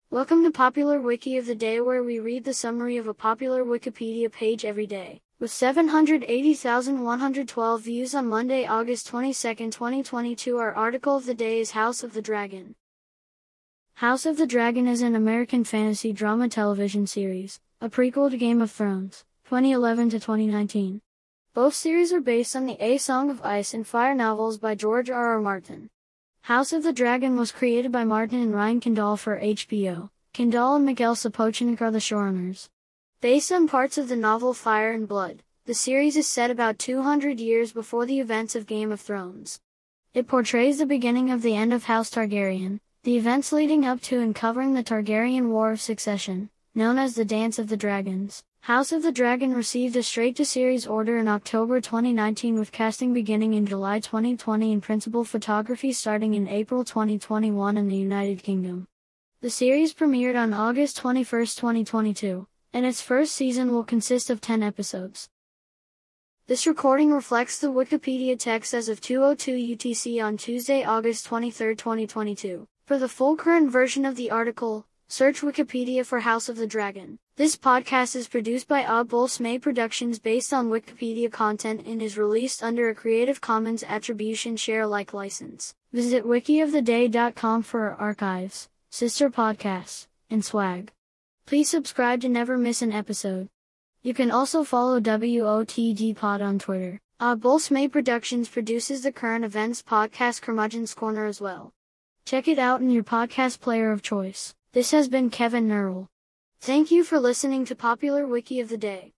Welcome to Popular Wiki of the Day, where we read the summary of a popular Wikipedia page every day. With 780,112 views on Monday, August 22, 2022, our article of the day is House of the Dragon. House of the Dragon is an American fantasy drama television series, a prequel to Game of Thrones, 2011 to 2019. Both series are based on the A Song of Ice and Fire novels by George R.R. Martin. House of the Dragon was created by Martin and Ryan Kendall for HBO. Kendall and Miguel Sapochnik are the showrunners. Based on parts of the novel Fire and Blood, the series is set about 200 years before the events of Game of Thrones. It portrays the beginning of the end of House Targaryen, the events leading up to and covering the Targaryen War of Succession, known as the Dance of the Dragons. House of the Dragon received a straight-to-series order in October 2019, with casting beginning in July 2020 and principal photography starting in April 2021 in the United Kingdom. The series premiered on August 21, 2022, and its first season will consist of 10 episodes. This recording reflects the Wikipedia text as of 2:02 UTC on Tuesday, August 23, 2022. For the full current version of the article, search Wikipedia for House of the Dragon. This podcast is produced by Bols Productions based on Wikipedia content and is released under a Creative Commons Attribution Share Alike license. Visit wikioftheday.com for our archives, sister podcasts, and swag. Please subscribe to never miss an episode. You can also follow WOTD Pod on Twitter. Bols Productions produces the current events podcast Curmudgeon's Corner as well. Check it out in your podcast player of choice. This has been Kevin Nerl. Thank you for listening to Popular Wiki of the Day.